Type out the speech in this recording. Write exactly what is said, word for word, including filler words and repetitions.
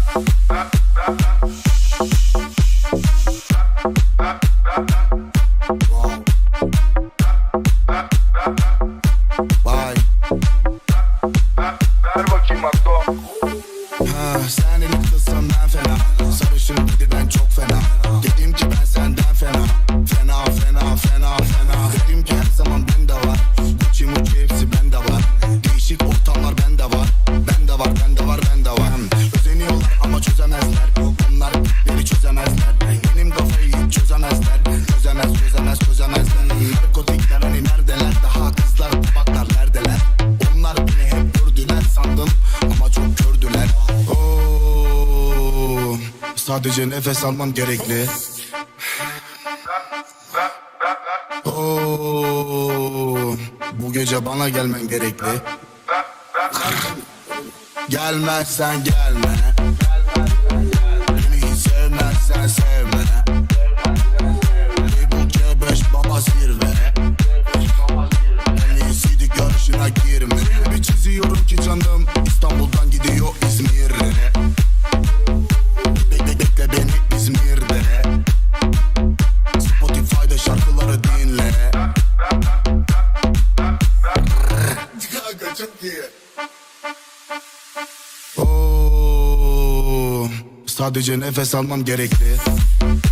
Vay. Ver bakayım Akdo. Ha, sen elit kızsan ben fena. Sarışın dedi ben çok fena. Dedim ki ben senden fena. Fena fena fena fena. Dedim ki her zaman bende var. Gucci mucci hepsi bende var. Değişik ortamlar bende var. Bende var bende var bende var. Özeniyorlar ama çözemezler. Onlar beni çözemezler. Benim kafayı hiç çözemezler. Çözemez çözemez çözemezler. Narkotikler hani neredeler? Daha kızlar tabaklar neredeler? Onlar beni hep gördüler sandım ama çok kördüler. Oo, sadece nefes almam gerekli. Oo, bu gece bana gelmen gerekli. Gelmezsen gelme. Beni hiç sevmezsen sevme. Bu G beş baba zirve. En iyisiydi görüşüne girme. Bir çiziyorum ki canım İstanbul'dan gidiyor İzmir'e. Bekle bekle beni İzmir'de. Spotify'da şarkıları dinle. Kanka çok iyi. Oo, sadece nefes almam gerekli.